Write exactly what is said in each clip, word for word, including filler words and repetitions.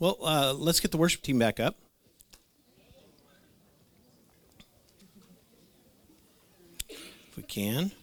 Well, uh, let's get the worship team back up. If we can.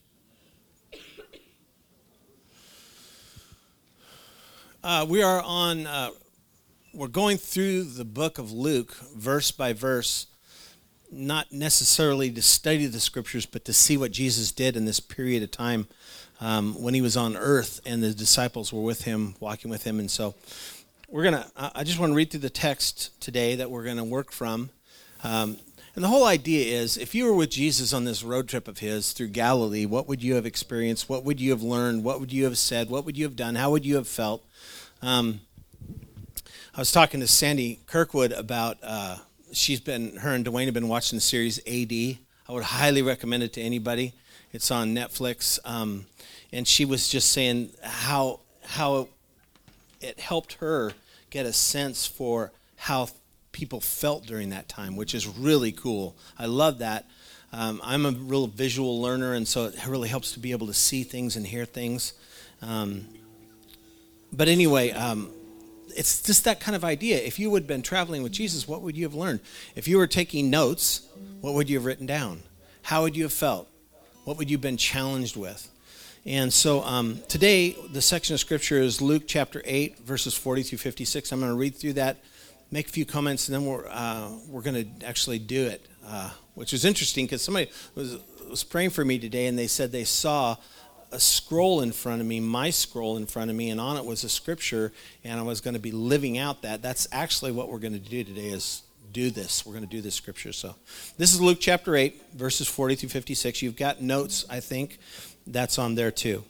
Uh, we are on, uh, we're going through the book of Luke, verse by verse, not necessarily to study the scriptures, but to see what Jesus did in this period of time um, when he was on earth and the disciples were with him, walking with him. And so we're going to, I just want to read through the text today that we're going to work from. Um, and the whole idea is, if you were with Jesus on this road trip of his through Galilee, what would you have experienced? What would you have learned? What would you have said? What would you have done? How would you have felt? Um, I was talking to Sandy Kirkwood about, uh, she's been, her and Dwayne have been watching the series A D. I would highly recommend it to anybody. It's on Netflix. Um, and she was just saying how, how it helped her get a sense for how people felt during that time, which is really cool. I love that. Um, I'm a real visual learner, and so it really helps to be able to see things and hear things. Um, but anyway, um, it's just that kind of idea. If you would have been traveling with Jesus, what would you have learned? If you were taking notes, what would you have written down? How would you have felt? What would you have been challenged with? And so um, today, the section of Scripture is Luke chapter eight, verses forty through fifty-six. I'm going to read through that, make a few comments, and then we're uh, we're going to actually do it, uh, which is interesting because somebody was, was praying for me today, and they said they saw a scroll in front of me, my scroll in front of me, and on it was a scripture, and I was going to be living out that. That's actually what we're going to do today is do this. We're going to do this scripture. So this is Luke chapter eight, verses forty through fifty-six. You've got notes, I think. That's on there too.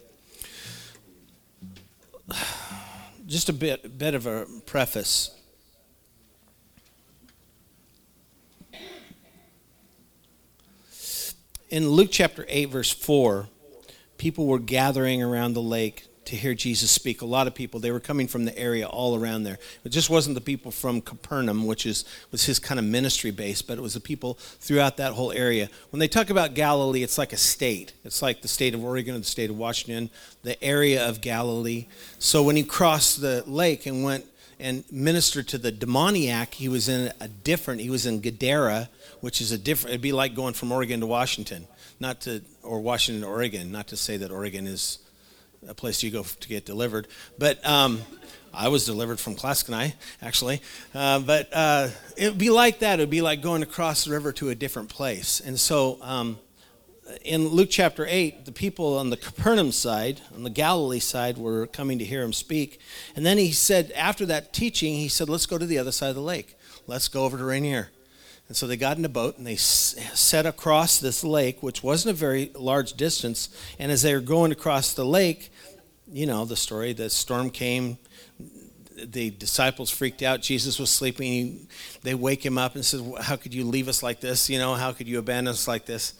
Just a bit, bit of a preface. In Luke chapter eight, verse four, people were gathering around the lake to hear Jesus speak. A lot of people, they were coming from the area all around there. It just wasn't the people from Capernaum, which is was his kind of ministry base, but it was the people throughout that whole area. When they talk about Galilee, it's like a state. It's like the state of Oregon and the state of Washington, the area of Galilee. So when he crossed the lake and went and ministered to the demoniac, he was in a different, he was in Gadara, which is a different, it'd be like going from Oregon to Washington, not to, or Washington to Oregon, not to say that Oregon is a place you go to get delivered. But um, I was delivered from Claskenai, actually. Uh, but uh, it would be like that. It would be like going across the river to a different place. And so um, in Luke chapter eight, the people on the Capernaum side, on the Galilee side, were coming to hear him speak. And then he said, after that teaching, he said, let's go to the other side of the lake. Let's go over to Rainier. And so they got in a boat and they set across this lake, which wasn't a very large distance. And as they were going across the lake, you know the story, the storm came, the disciples freaked out. Jesus was sleeping. He, they wake him up and said, how could you leave us like this? You know, how could you abandon us like this?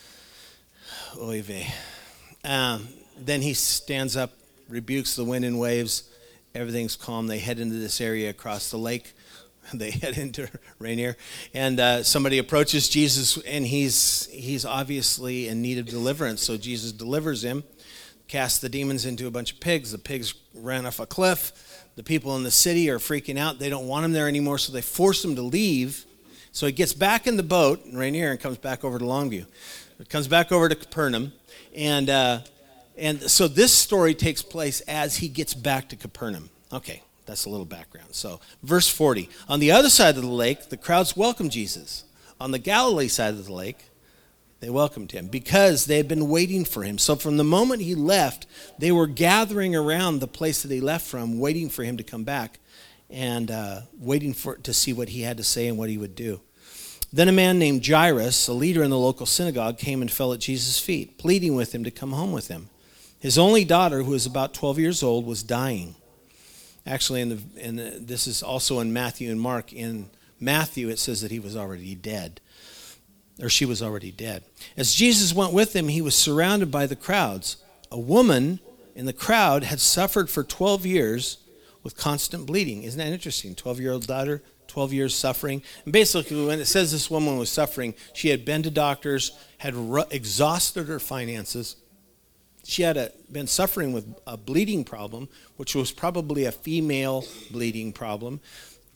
Oy vey. Um, then he stands up, rebukes the wind and waves. Everything's calm. They head into this area across the lake. They head into Rainier, and uh, somebody approaches Jesus, and he's he's obviously in need of deliverance. So Jesus delivers him, casts the demons into a bunch of pigs. The pigs ran off a cliff. The people in the city are freaking out. They don't want him there anymore, so they force him to leave. So he gets back in the boat in Rainier and comes back over to Longview. It comes back over to Capernaum, and uh, and so this story takes place as he gets back to Capernaum. Okay. That's a little background. So, verse forty. On the other side of the lake, the crowds welcomed Jesus. On the Galilee side of the lake, they welcomed him because they had been waiting for him. So from the moment he left, they were gathering around the place that he left from, waiting for him to come back and uh, waiting for to see what he had to say and what he would do. Then a man named Jairus, a leader in the local synagogue, came and fell at Jesus' feet, pleading with him to come home with him. His only daughter, who was about twelve years old, was dying. Actually, in the, in the, this is also in Matthew and Mark. In Matthew, it says that he was already dead, or she was already dead. As Jesus went with them, he was surrounded by the crowds. A woman in the crowd had suffered for twelve years with constant bleeding. Isn't that interesting? twelve-year-old daughter, twelve years suffering. And basically, when it says this woman was suffering, she had been to doctors, had ru- exhausted her finances. She had a, been suffering with a bleeding problem, which was probably a female bleeding problem.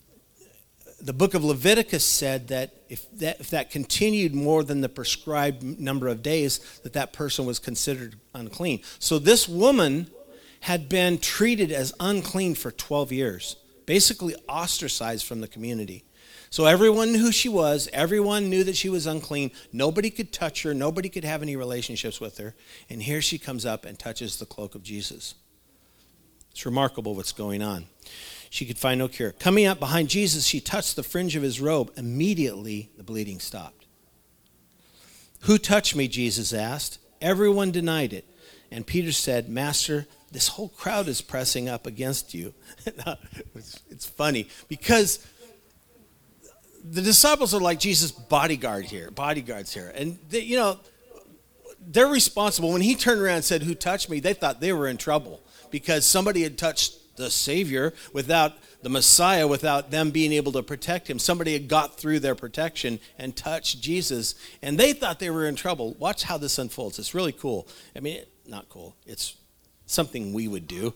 the book of Leviticus said that if that if that continued more than the prescribed number of days, that that person was considered unclean. So this woman had been treated as unclean for twelve years, basically ostracized from the community. So everyone knew who she was. Everyone knew that she was unclean. Nobody could touch her. Nobody could have any relationships with her. And here she comes up and touches the cloak of Jesus. It's remarkable what's going on. She could find no cure. Coming up behind Jesus, she touched the fringe of his robe. Immediately, the bleeding stopped. Who touched me, Jesus asked. Everyone denied it. And Peter said, Master, this whole crowd is pressing up against you. it's, it's funny because the disciples are like Jesus' bodyguard here, bodyguards here. And, they, you know, they're responsible. When he turned around and said, who touched me, they thought they were in trouble because somebody had touched the Savior without the Messiah, without them being able to protect him. Somebody had got through their protection and touched Jesus, and they thought they were in trouble. Watch how this unfolds. It's really cool. I mean, not cool. It's something we would do.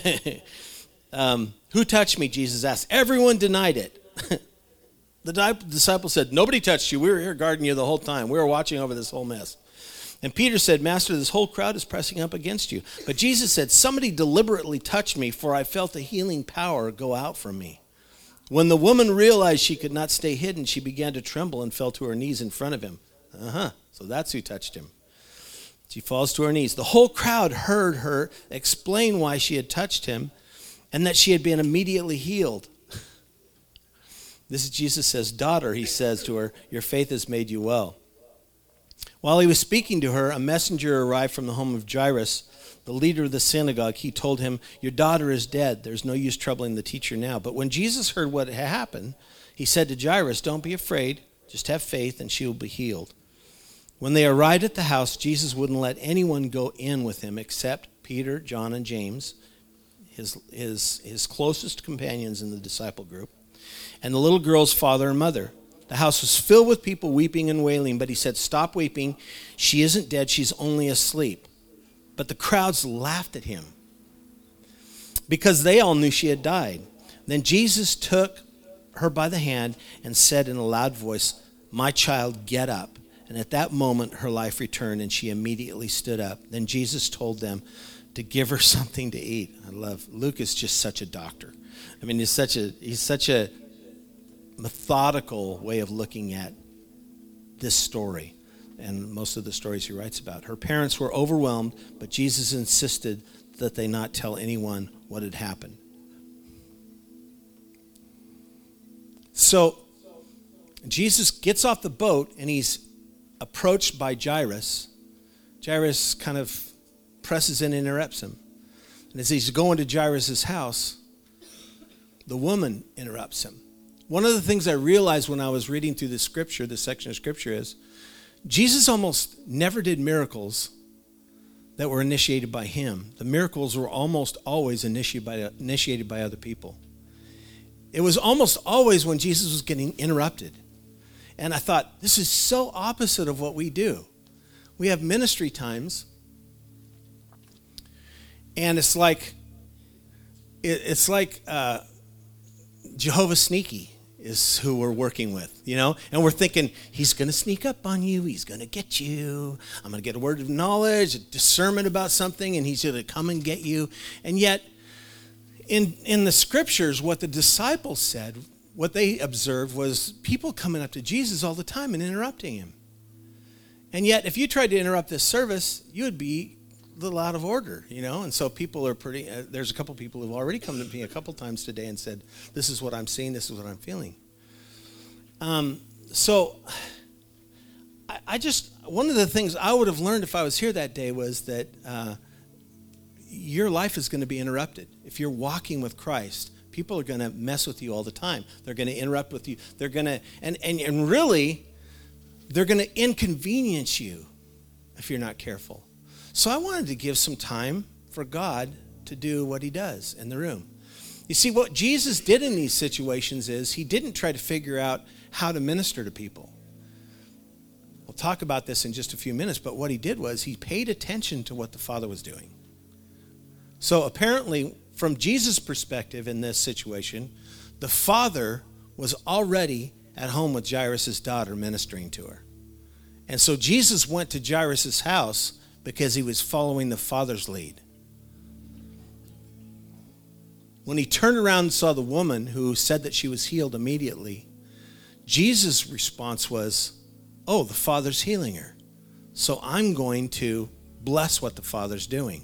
um, who touched me, Jesus asked. Everyone denied it. The disciples said, nobody touched you. We were here guarding you the whole time. We were watching over this whole mess. And Peter said, Master, this whole crowd is pressing up against you. But Jesus said, somebody deliberately touched me, for I felt a healing power go out from me. When the woman realized she could not stay hidden, she began to tremble and fell to her knees in front of him. Uh-huh. So that's who touched him. She falls to her knees. The whole crowd heard her explain why she had touched him and that she had been immediately healed. This is Jesus says, daughter, he says to her, your faith has made you well. While he was speaking to her, a messenger arrived from the home of Jairus, the leader of the synagogue. He told him, your daughter is dead. There's no use troubling the teacher now. But when Jesus heard what had happened, he said to Jairus, don't be afraid. Just have faith and she will be healed. When they arrived at the house, Jesus wouldn't let anyone go in with him except Peter, John, and James, his, his, his closest companions in the disciple group, and the little girl's father and mother. The house was filled with people weeping and wailing, but he said, stop weeping. She isn't dead, she's only asleep. But the crowds laughed at him because they all knew she had died. Then Jesus took her by the hand and said in a loud voice, my child, get up. And at that moment, her life returned and she immediately stood up. Then Jesus told them to give her something to eat. I love, Luke is just such a doctor. I mean, he's such a, he's such a methodical way of looking at this story and most of the stories he writes about. Her parents were overwhelmed, but Jesus insisted that they not tell anyone what had happened. So Jesus gets off the boat and he's approached by Jairus. Jairus kind of presses in and interrupts him. And as he's going to Jairus' house, the woman interrupts him. One of the things I realized when I was reading through this scripture, this section of scripture, is Jesus almost never did miracles that were initiated by him. The miracles were almost always initiated by, initiated by other people. It was almost always when Jesus was getting interrupted. And I thought, this is so opposite of what we do. We have ministry times, and it's like, it, it's like uh, Jehovah Sneaky is who we're working with, you know? And we're thinking, he's going to sneak up on you. He's going to get you. I'm going to get a word of knowledge, a discernment about something, and he's going to come and get you. And yet, in, in the scriptures, what the disciples said, what they observed was people coming up to Jesus all the time and interrupting him. And yet, if you tried to interrupt this service, you would be a little out of order, you know? And so people are pretty, uh, there's a couple people who've already come to me a couple times today and said, this is what I'm seeing, this is what I'm feeling. Um, so I, I just, one of the things I would have learned if I was here that day was that uh, your life is going to be interrupted. If you're walking with Christ, people are going to mess with you all the time. They're going to interrupt with you. They're going to, and, and, and really, they're going to inconvenience you if you're not careful. So I wanted to give some time for God to do what he does in the room. You see, what Jesus did in these situations is he didn't try to figure out how to minister to people. We'll talk about this in just a few minutes, but what he did was he paid attention to what the Father was doing. So apparently, from Jesus' perspective in this situation, the Father was already at home with Jairus' daughter ministering to her. And so Jesus went to Jairus' house because he was following the Father's lead. When he turned around and saw the woman who said that she was healed immediately, Jesus' response was, oh, the Father's healing her. So I'm going to bless what the Father's doing.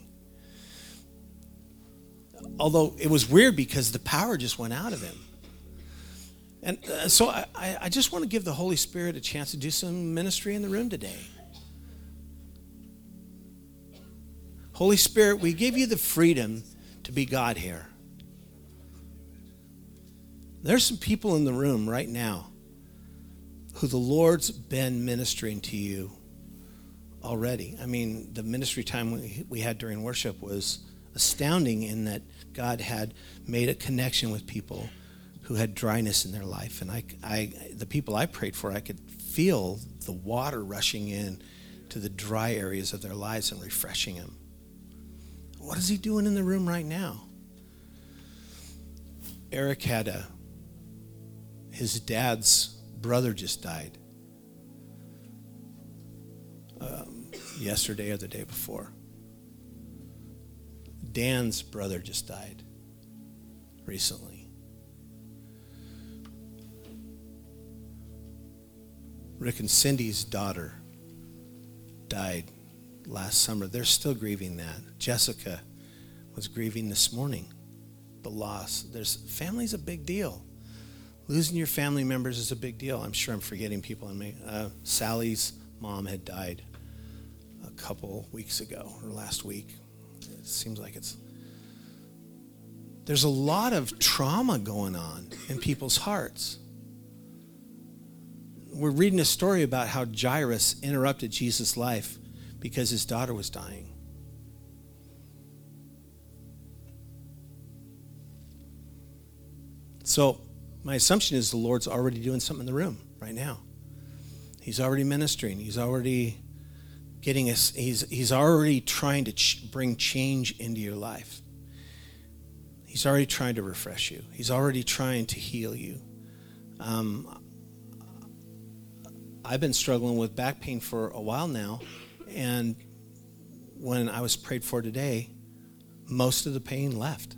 Although it was weird because the power just went out of him. And uh, so I, I just want to give the Holy Spirit a chance to do some ministry in the room today. Holy Spirit, we give you the freedom to be God here. There's some people in the room right now who the Lord's been ministering to you already. I mean, the ministry time we, we had during worship was astounding in that God had made a connection with people who had dryness in their life. And I, I, the people I prayed for, I could feel the water rushing in to the dry areas of their lives and refreshing them. What is he doing in the room right now? Eric had a, his dad's brother just died um, yesterday or the day before. Dan's brother just died recently. Rick and Cindy's daughter died last summer. They're still grieving that. Jessica was grieving this morning the loss. There's family's a big deal. Losing your family members is a big deal. I'm sure I'm forgetting people in me. Uh, Sally's mom had died a couple weeks ago or last week. It seems like it's... There's a lot of trauma going on in people's hearts. We're reading a story about how Jairus interrupted Jesus' life because his daughter was dying. So my assumption is the Lord's already doing something in the room right now. He's already ministering. He's already getting us. He's he's already trying to ch- bring change into your life. He's already trying to refresh you. He's already trying to heal you. Um, I've been struggling with back pain for a while now, and when I was prayed for today, most of the pain left.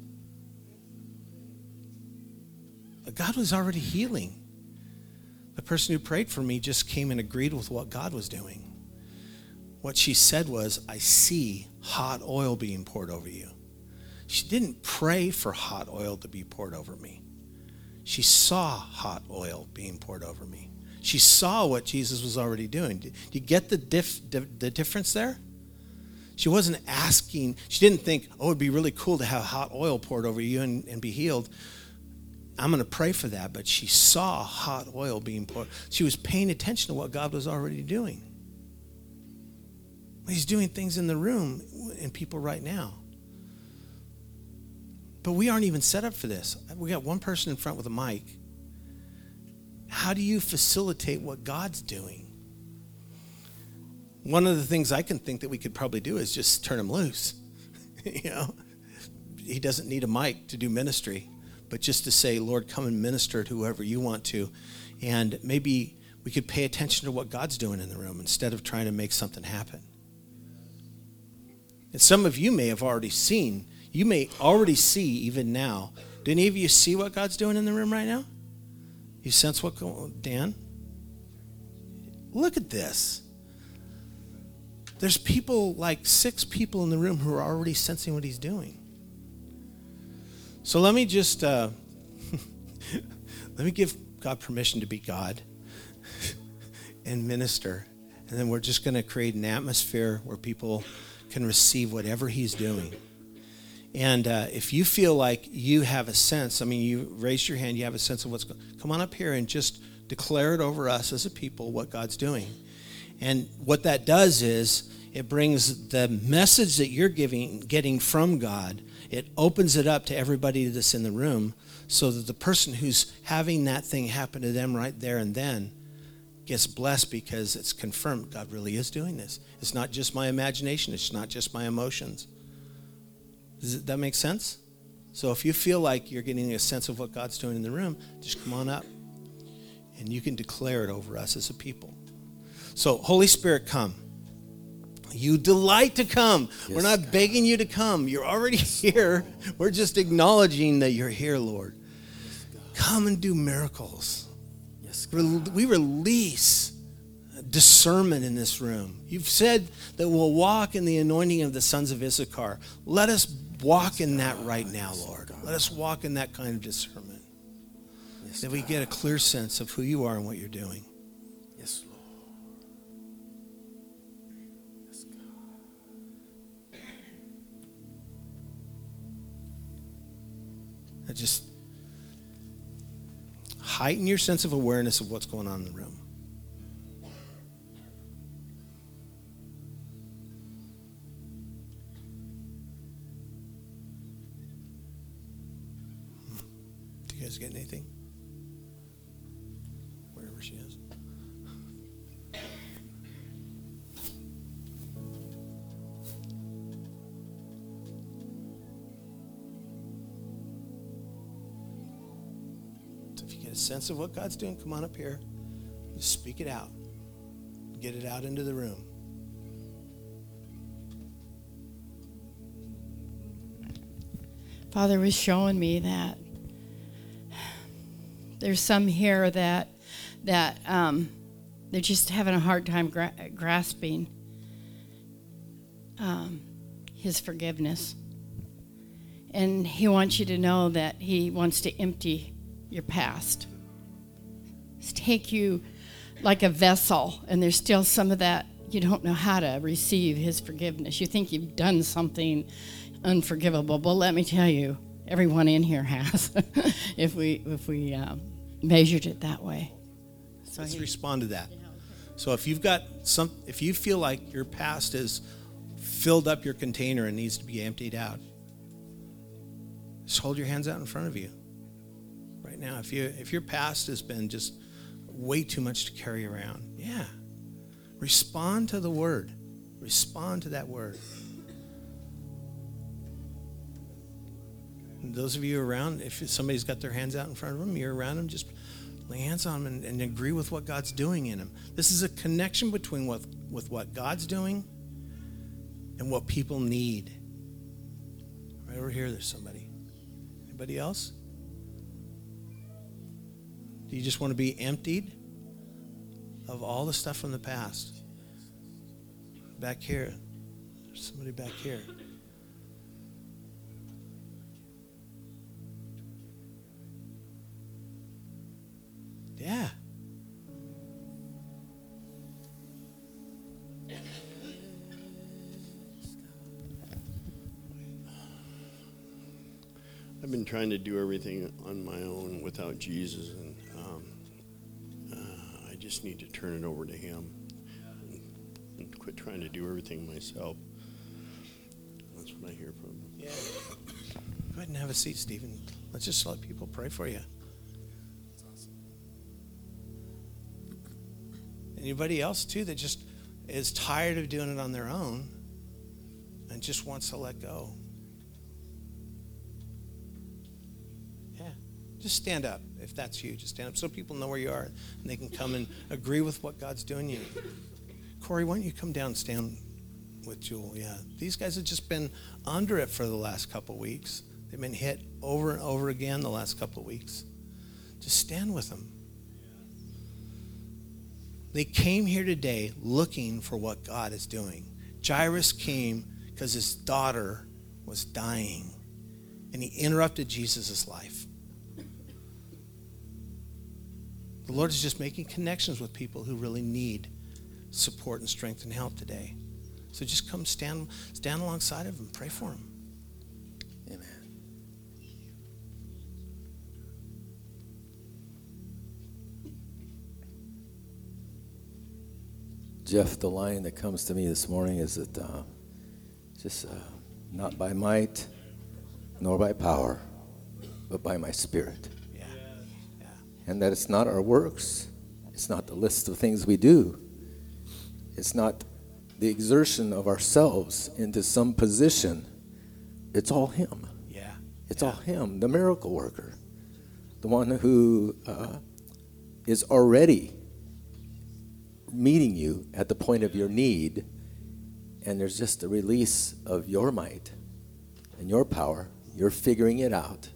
God was already healing. The person who prayed for me just came and agreed with what God was doing. What she said was, I see hot oil being poured over you. She didn't pray for hot oil to be poured over me. She saw hot oil being poured over me. She saw what Jesus was already doing. Do you get the diff, the difference there? She wasn't asking, she didn't think, oh, it'd be really cool to have hot oil poured over you and, and be healed. I'm going to pray for that, but she saw hot oil being poured. She was paying attention to what God was already doing. He's doing things in the room and people right now. But we aren't even set up for this. We got one person in front with a mic. How do you facilitate what God's doing? One of the things I can think that we could probably do is just turn him loose. You know, he doesn't need a mic to do ministry. But just to say, Lord, come and minister to whoever you want to. And maybe we could pay attention to what God's doing in the room instead of trying to make something happen. And some of you may have already seen, you may already see even now. Do any of you see what God's doing in the room right now? You sense what going on? Dan? Look at this. There's people, like six people in the room who are already sensing what he's doing. So let me just, uh, let me give God permission to be God and minister. And then we're just going to create an atmosphere where people can receive whatever he's doing. And uh, if you feel like you have a sense, I mean, you raise your hand, you have a sense of what's going on, come on up here and just declare it over us as a people what God's doing. And what that does is it brings the message that you're giving, getting from God, it opens it up to everybody that's in the room so that the person who's having that thing happen to them right there and then gets blessed because it's confirmed God really is doing this. It's not just my imagination. It's not just my emotions. Does that make sense? So if you feel like you're getting a sense of what God's doing in the room, just come on up. and you can declare it over us as a people. So, Holy Spirit, come. You delight to come. Yes, we're not God. begging you to come. You're already here. We're just acknowledging that you're here, Lord. Yes, come and do miracles. Yes, we release discernment in this room. You've said that we'll walk in the anointing of the sons of Issachar. Let us walk in that right now, Lord. Let us walk in that kind of discernment. Yes, that we get a clear sense of who you are and what you're doing. Yes, Lord. Yes, God. I just heighten your sense of awareness of what's going on in the room. You guys getting anything? Wherever she is. So if you get a sense of what God's doing, come on up here. Just speak it out. Get it out into the room. Father was showing me that there's some here that that um, they're just having a hard time gra- grasping um, his forgiveness. And he wants you to know that he wants to empty your past. Just take you like a vessel, and there's still some of that you don't know how to receive his forgiveness. You think you've done something unforgivable, but let me tell you, everyone in here has, if we if we um, measured it that way. So Let's he, respond to that. So if you've got some, if you feel like your past has filled up your container and needs to be emptied out, just hold your hands out in front of you right now. If you if your past has been just way too much to carry around, yeah, respond to the word. Respond to that word. And those of you around, if somebody's got their hands out in front of them, you're around them, just lay hands on them and, and agree with what God's doing in them. This is a connection between what with what God's doing and what people need. Right over here, there's somebody. Anybody else? Do you just want to be emptied of all the stuff from the past? Back here. There's somebody back here. Yeah. I've been trying to do everything on my own without Jesus, and um, uh, I just need to turn it over to him and, and quit trying to do everything myself. That's what I hear from him. Yeah. Go ahead and have a seat, Stephen. Let's just let people pray for you. Anybody else, too, that just is tired of doing it on their own and just wants to let go? Yeah. Just stand up if that's you. Just stand up so people know where you are and they can come and agree with what God's doing you. Corey, why don't you come down and stand with Jewel? Yeah. These guys have just been under it for the last couple of weeks. They've been hit over and over again the last couple of weeks. Just stand with them. They came here today looking for what God is doing. Jairus came because his daughter was dying, and he interrupted Jesus' life. The Lord is just making connections with people who really need support and strength and help today. So just come stand, stand alongside of them, pray for them. Amen. Jeff, the line that comes to me this morning is that uh, just uh, not by might nor by power, but by my spirit. Yeah. Yeah. And that it's not our works, it's not the list of things we do, it's not the exertion of ourselves into some position. It's all him. Yeah. It's yeah. all him, the miracle worker, the one who uh, is already meeting you at the point of your need, and there's just a release of your might and your power. You're figuring it out.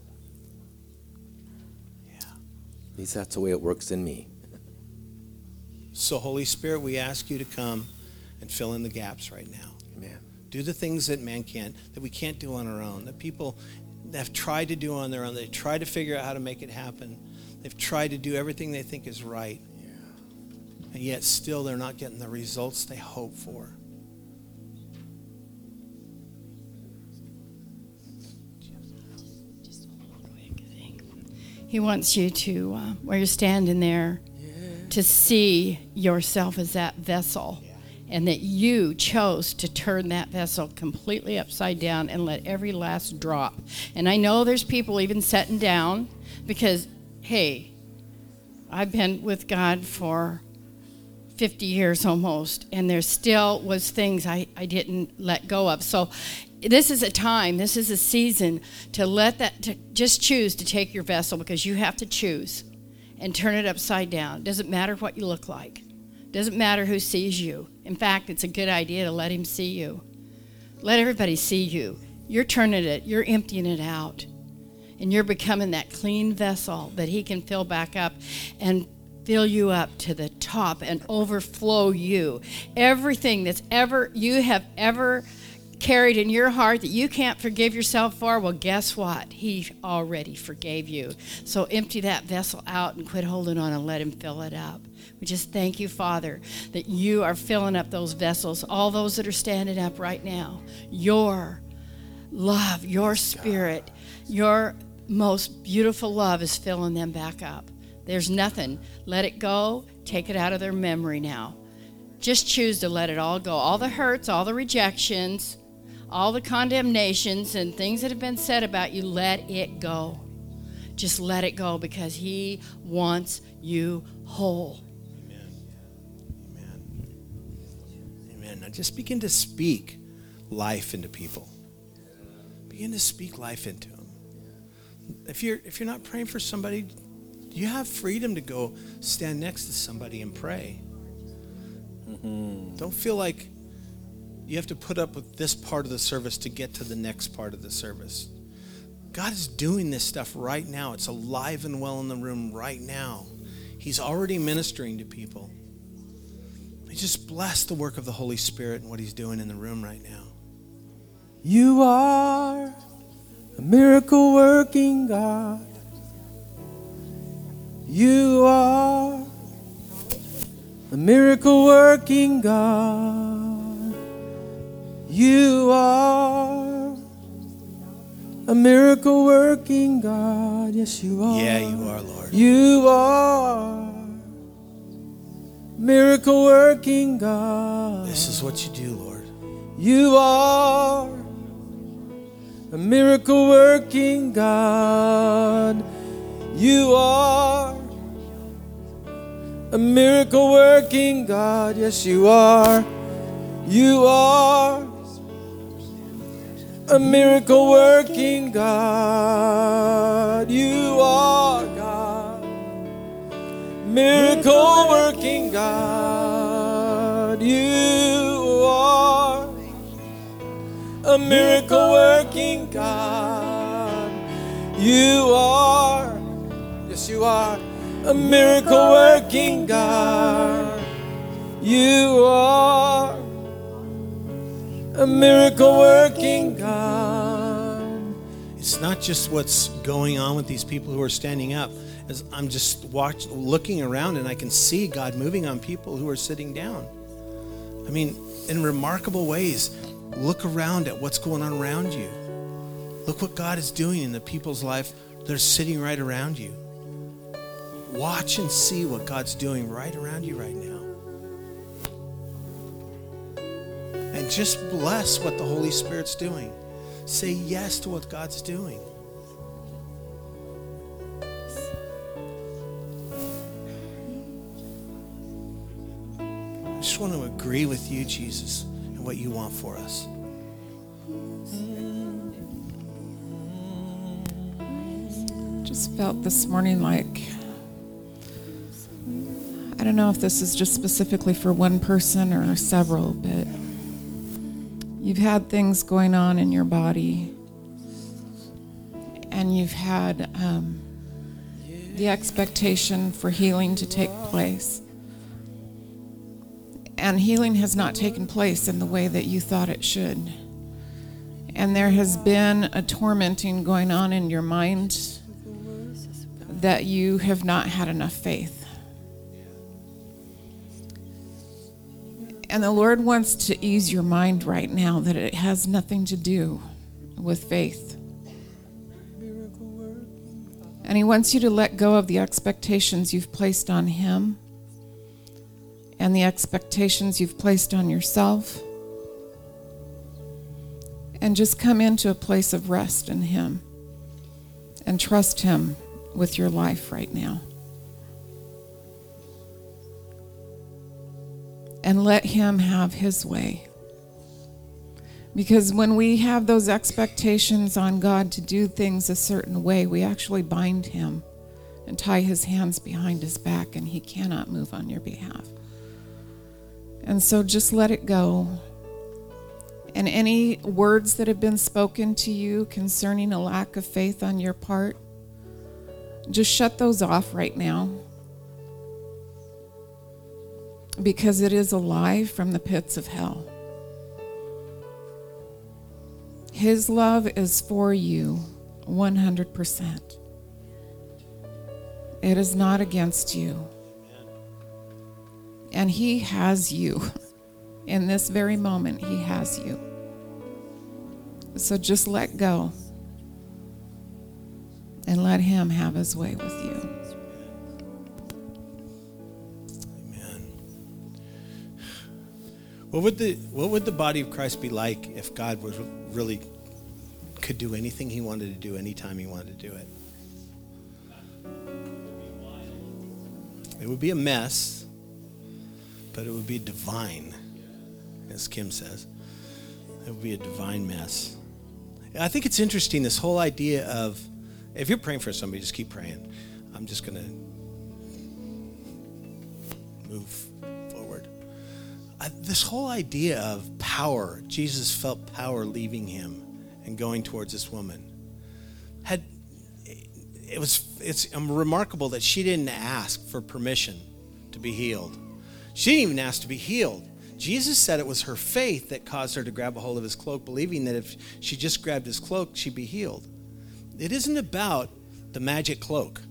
Yeah. At least that's the way it works in me. So, Holy Spirit, we ask you to come and fill in the gaps right now. Amen. Do the things that man can't, that we can't do on our own, that people have tried to do on their own. They've tried to figure out how to make it happen. They've tried to do everything they think is right. Yeah. And yet still they're not getting the results they hope for. He wants you to, uh, where you're standing there, to see yourself as that vessel, and that you chose to turn that vessel completely upside down and let every last drop. And I know there's people even sitting down because, hey, I've been with God for fifty years almost, and there still was things I, I didn't let go of. So this is a time, this is a season to let that, to just choose to take your vessel, because you have to choose and turn it upside down. Doesn't matter what you look like. Doesn't matter who sees you. In fact, it's a good idea to let him see you. Let everybody see you. You're turning it, you're emptying it out. And you're becoming that clean vessel that he can fill back up and fill you up to the top and overflow you. Everything that's ever, you have ever carried in your heart that you can't forgive yourself for, well, guess what? He already forgave you. So empty that vessel out and quit holding on and let him fill it up. We just thank you, Father, that you are filling up those vessels, all those that are standing up right now. Your love, your spirit, your most beautiful love is filling them back up. There's nothing. Let it go. Take it out of their memory now. Just choose to let it all go. All the hurts, all the rejections, all the condemnations and things that have been said about you, let it go. Just let it go, because he wants you whole. Amen. Amen. Amen. Now just begin to speak life into people. Begin to speak life into them. If you're if you're not praying for somebody, you have freedom to go stand next to somebody and pray. Mm-hmm. Don't feel like you have to put up with this part of the service to get to the next part of the service. God is doing this stuff right now. It's alive and well in the room right now. He's already ministering to people. I just bless the work of the Holy Spirit and what he's doing in the room right now. You are a miracle working God. You are a miracle working God. You are a miracle working God. Yes, you are. Yeah, you are, Lord. You are miracle working God. This is what you do, Lord. You are a miracle working God. You are a miracle working God. Yes, you are. You are a miracle working God. You are God. Miracle working God. You are a miracle working God. You are. Yes, you are a miracle working God. You are a miracle working God. It's not just what's going on with these people who are standing up. As I'm just watch, looking around, and I can see God moving on people who are sitting down. I mean, in remarkable ways. Look around at what's going on around you. Look what God is doing in the people's life that are sitting right around you. Watch and see what God's doing right around you right now. And just bless what the Holy Spirit's doing. Say yes to what God's doing. I just want to agree with you, Jesus, and what you want for us. Just felt this morning like I don't know if this is just specifically for one person or several, but you've had things going on in your body, and you've had um, the expectation for healing to take place. And healing has not taken place in the way that you thought it should. And there has been a tormenting going on in your mind that you have not had enough faith. And the Lord wants to ease your mind right now that it has nothing to do with faith. And He wants you to let go of the expectations you've placed on Him and the expectations you've placed on yourself, and just come into a place of rest in Him and trust Him with your life right now. And let Him have His way. Because when we have those expectations on God to do things a certain way, we actually bind Him and tie His hands behind His back, and He cannot move on your behalf. And so just let it go. And any words that have been spoken to you concerning a lack of faith on your part, just shut those off right now. Because it is a lie from the pits of hell. His love is for you one hundred percent. It is not against you. And He has you. In this very moment, He has you. So just let go and let Him have His way with you. What would the what would the body of Christ be like if God was really could do anything He wanted to do anytime He wanted to do it? It would be a mess, but it would be divine, as Kim says. It would be a divine mess. I think it's interesting, this whole idea of, if you're praying for somebody, just keep praying. I'm just going to move forward. I, this whole idea of power, Jesus felt power leaving Him and going towards this woman. Had it was it's remarkable that she didn't ask for permission to be healed. She didn't even ask to be healed. Jesus said it was her faith that caused her to grab a hold of His cloak, believing that if she just grabbed His cloak, she'd be healed. It isn't about the magic cloak.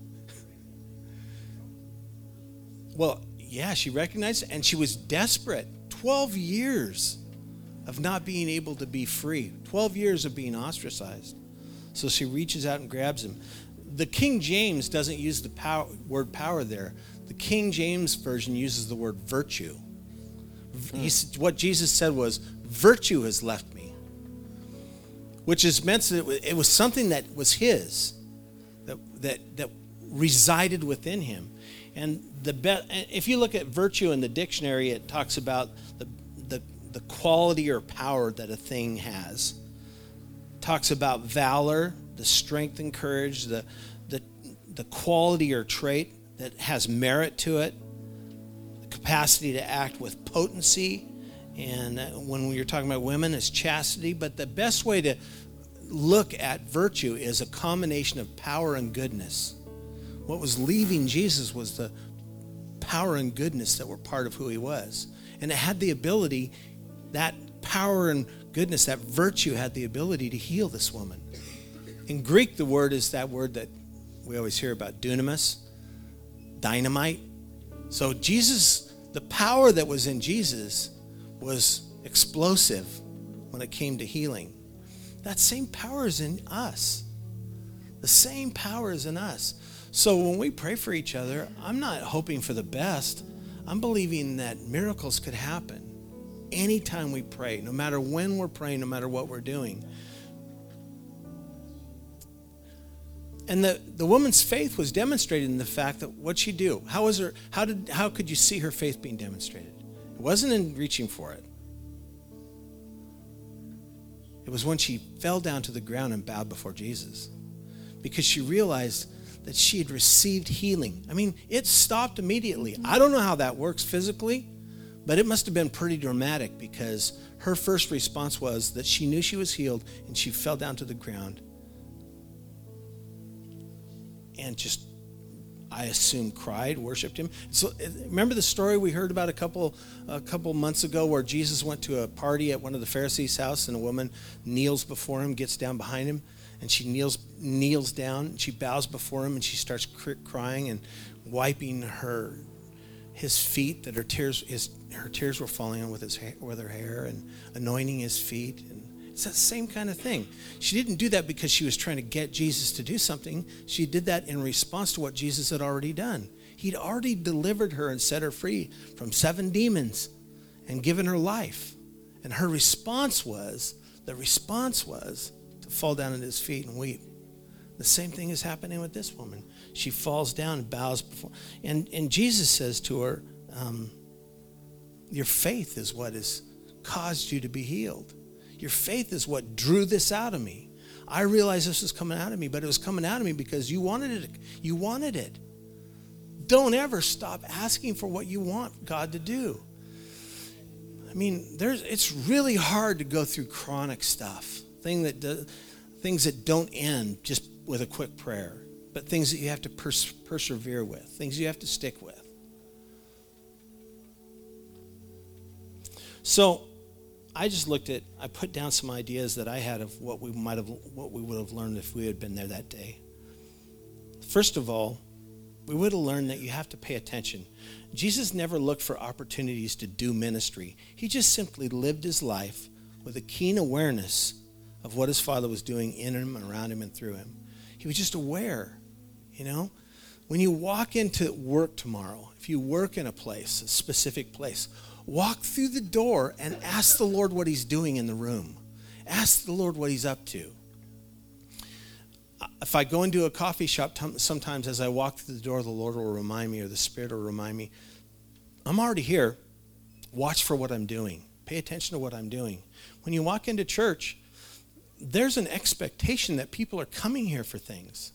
Well, yeah, she recognized it, and she was desperate. Twelve years of not being able to be free. Twelve years of being ostracized. So she reaches out and grabs him. The King James doesn't use the power, word power there. The King James Version uses the word virtue. He, what Jesus said was, virtue has left me. Which is meant that it was something that was His, that that that resided within Him. And the be- if you look at virtue in the dictionary, it talks about the, the the quality or power that a thing has. It talks about valor, the strength and courage, the the the quality or trait that has merit to it, the capacity to act with potency, and when you're talking about women, it's chastity. But the best way to look at virtue is a combination of power and goodness. What was leaving Jesus was the power and goodness that were part of who He was. And it had the ability, that power and goodness, that virtue had the ability to heal this woman. In Greek, the word is that word that we always hear about, dunamis, dynamite. So Jesus, the power that was in Jesus was explosive when it came to healing. That same power is in us. The same power is in us. So when we pray for each other, I'm not hoping for the best. I'm believing that miracles could happen anytime we pray, no matter when we're praying, no matter what we're doing. And the, the woman's faith was demonstrated in the fact that what'd she do? How was her, how did how could you see her faith being demonstrated? It wasn't in reaching for it. It was when she fell down to the ground and bowed before Jesus. Because she realized that she had received healing. I mean, it stopped immediately. I don't know how that works physically, but it must have been pretty dramatic because her first response was that she knew she was healed and she fell down to the ground and just, I assume, cried, worshiped him. So remember the story we heard about a couple a couple months ago where Jesus went to a party at one of the Pharisees' house and a woman kneels before him, gets down behind him, and she kneels kneels down, and she bows before him, and she starts cr- crying and wiping her his feet that her tears his her tears were falling on with his hair, with her hair, and anointing his feet. And it's that same kind of thing. She didn't do that because she was trying to get Jesus to do something. She did that in response to what Jesus had already done. He'd already delivered her and set her free from seven demons and given her life. And her response was, the response was to fall down at his feet and weep. The same thing is happening with this woman. She falls down and bows before. And, and Jesus says to her, um, your faith is what has caused you to be healed. Your faith is what drew this out of me. I realized this was coming out of me, but it was coming out of me because you wanted it. You wanted it. Don't ever stop asking for what you want God to do. I mean, there's it's really hard to go through chronic stuff, thing that do, things that don't end just with a quick prayer, but things that you have to pers- persevere with, things you have to stick with. So I just looked at, I put down some ideas that I had of what we might have, what we would have learned if we had been there that day. First of all, we would have learned that you have to pay attention. Jesus never looked for opportunities to do ministry. He just simply lived his life with a keen awareness of what his Father was doing in him, around him, and through him. He was just aware, you know. When you walk into work tomorrow, if you work in a place, a specific place, walk through the door and ask the Lord what he's doing in the room. Ask the Lord what he's up to. If I go into a coffee shop, sometimes as I walk through the door, the Lord will remind me, or the Spirit will remind me, I'm already here. Watch for what I'm doing. Pay attention to what I'm doing. When you walk into church, there's an expectation that people are coming here for things.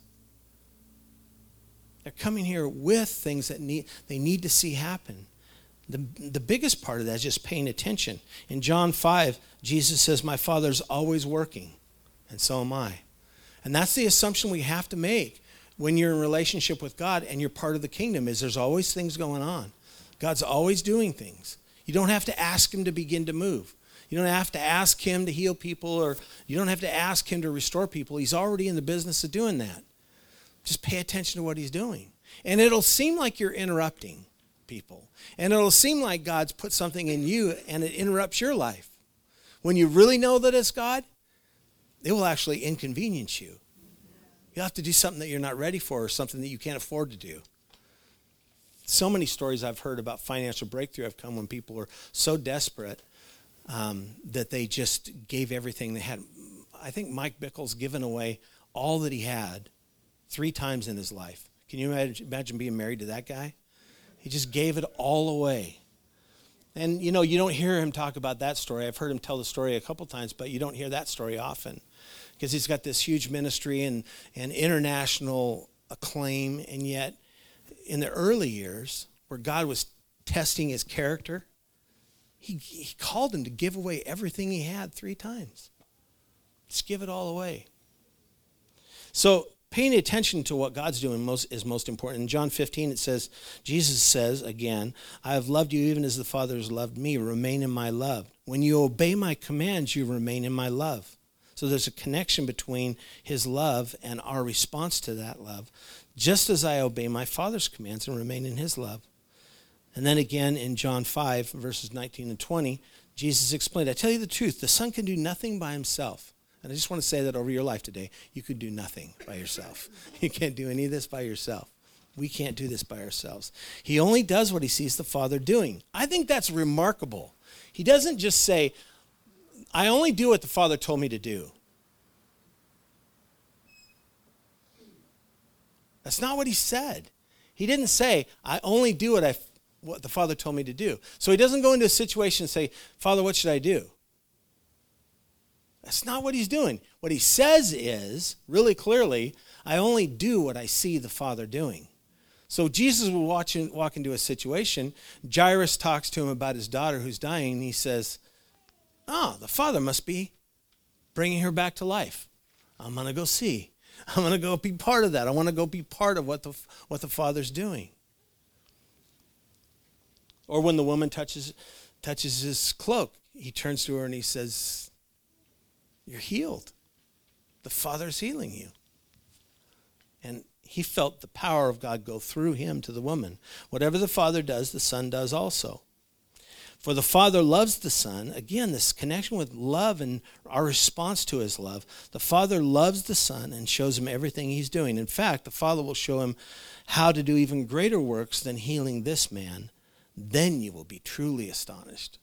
They're coming here with things that need they need to see happen. The, the biggest part of that is just paying attention. In John five, Jesus says, my Father's always working, and so am I. And that's the assumption we have to make when you're in relationship with God and you're part of the kingdom, is there's always things going on. God's always doing things. You don't have to ask him to begin to move. You don't have to ask him to heal people, or you don't have to ask him to restore people. He's already in the business of doing that. Just pay attention to what he's doing. And it'll seem like you're interrupting people. And it'll seem like God's put something in you and it interrupts your life. When you really know that it's God, it will actually inconvenience you. You'll have to do something that you're not ready for, or something that you can't afford to do. So many stories I've heard about financial breakthrough have come when people are so desperate um, that they just gave everything they had. I think Mike Bickle's given away all that he had three times in his life. Can you imagine, imagine being married to that guy? He just gave it all away. And, you know, you don't hear him talk about that story. I've heard him tell the story a couple times, but you don't hear that story often because he's got this huge ministry and, and international acclaim. And yet, in the early years, where God was testing his character, he, he called him to give away everything he had three times. Just give it all away. So, paying attention to what God's doing most is most important. In John fifteen, it says, Jesus says again, I have loved you even as the Father has loved me. Remain in my love. When you obey my commands, you remain in my love. So there's a connection between his love and our response to that love. Just as I obey my Father's commands and remain in his love. And then again in John five, verses nineteen and twenty, Jesus explained, I tell you the truth, the Son can do nothing by himself. And I just want to say that over your life today, you could do nothing by yourself. You can't do any of this by yourself. We can't do this by ourselves. He only does what he sees the Father doing. I think that's remarkable. He doesn't just say, I only do what the Father told me to do. That's not what he said. He didn't say, I only do what, I, what the Father told me to do. So he doesn't go into a situation and say, Father, what should I do? That's not what he's doing. What he says is, really clearly, I only do what I see the Father doing. So Jesus will watch in, walk into a situation. Jairus talks to him about his daughter who's dying, and he says, oh, the Father must be bringing her back to life. I'm going to go see. I'm going to go be part of that. I want to go be part of what the, what the Father's doing. Or when the woman touches, touches his cloak, he turns to her and he says, you're healed. The Father's healing you. And he felt the power of God go through him to the woman. Whatever the Father does, the Son does also. For the Father loves the Son. Again, this connection with love and our response to his love. The Father loves the Son and shows him everything he's doing. In fact, the Father will show him how to do even greater works than healing this man. Then you will be truly astonished.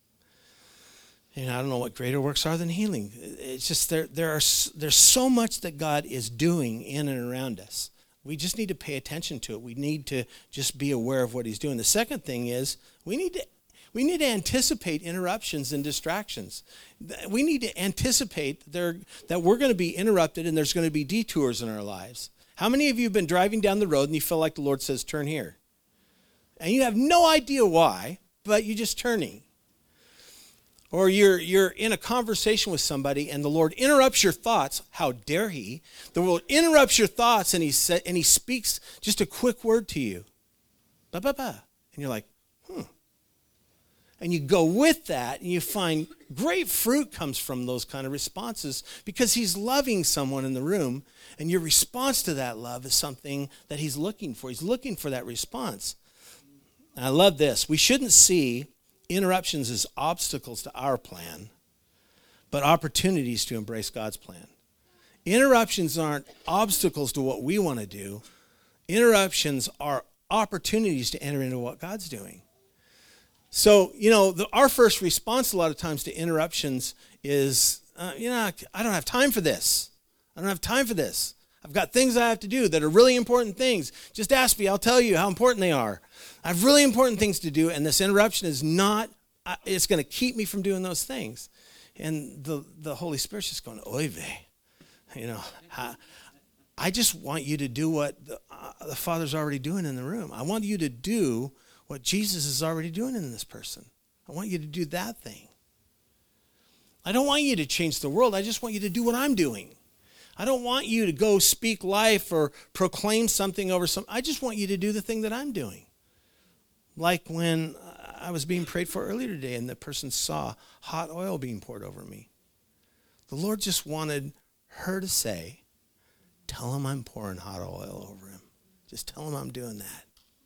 And I don't know what greater works are than healing. It's just there, there are, there's so much that God is doing in and around us. We just need to pay attention to it. We need to just be aware of what he's doing. The second thing is we need to we need to anticipate interruptions and distractions. We need to anticipate there, that we're going to be interrupted and there's going to be detours in our lives. How many of you have been driving down the road and you feel like the Lord says, turn here? And you have no idea why, but you're just turning. Or you're you're in a conversation with somebody and the Lord interrupts your thoughts. How dare he? The Lord interrupts your thoughts and he sa- and he speaks just a quick word to you. Ba ba ba. And you're like, hmm. And you go with that and you find great fruit comes from those kind of responses because he's loving someone in the room and your response to that love is something that he's looking for. He's looking for that response. And I love this. We shouldn't see interruptions as obstacles to our plan, but opportunities to embrace God's plan. Interruptions aren't obstacles to what we want to do. Interruptions are opportunities to enter into what God's doing. So, you know, the, our first response a lot of times to interruptions is, uh, you know, I don't have time for this. I don't have time for this. I've got things I have to do that are really important things. Just ask me, I'll tell you how important they are. I have really important things to do, and this interruption is not, it's going to keep me from doing those things. And the, the Holy Spirit's just going, oy vey. You know, I, I just want you to do what the, uh, the Father's already doing in the room. I want you to do what Jesus is already doing in this person. I want you to do that thing. I don't want you to change the world. I just want you to do what I'm doing. I don't want you to go speak life or proclaim something over some. I just want you to do the thing that I'm doing. Like when I was being prayed for earlier today and the person saw hot oil being poured over me. The Lord just wanted her to say, tell him I'm pouring hot oil over him. Just tell him I'm doing that.